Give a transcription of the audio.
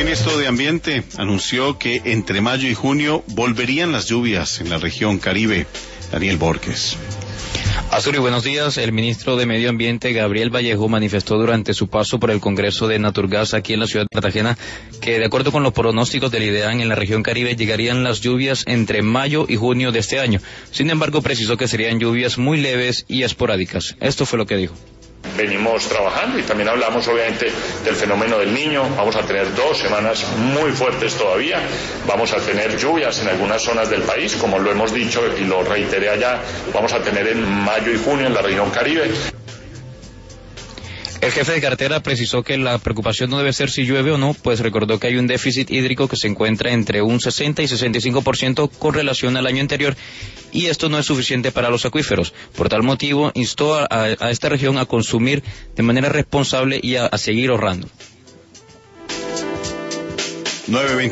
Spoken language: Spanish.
ministro de Ambiente anunció que entre mayo y junio volverían las lluvias en la región Caribe. Daniel Borges. Azuri, buenos días. El ministro de Medio Ambiente, Gabriel Vallejo, manifestó durante su paso por el Congreso de Naturgas aquí en la ciudad de Cartagena que, de acuerdo con los pronósticos del IDEAM, en la región Caribe llegarían las lluvias entre mayo y junio de este año. Sin embargo, precisó que serían lluvias muy leves y esporádicas. Esto fue lo que dijo. Venimos trabajando y también hablamos obviamente del fenómeno del Niño. Vamos a tener 2 semanas muy fuertes todavía, vamos a tener lluvias en algunas zonas del país, como lo hemos dicho y lo reiteré allá, vamos a tener en mayo y junio en la región Caribe. El jefe de cartera precisó que la preocupación no debe ser si llueve o no, pues recordó que hay un déficit hídrico que se encuentra entre un 60 y 65% con relación al año anterior, y esto no es suficiente para los acuíferos. Por tal motivo, instó a esta región a consumir de manera responsable y a seguir ahorrando. 9:20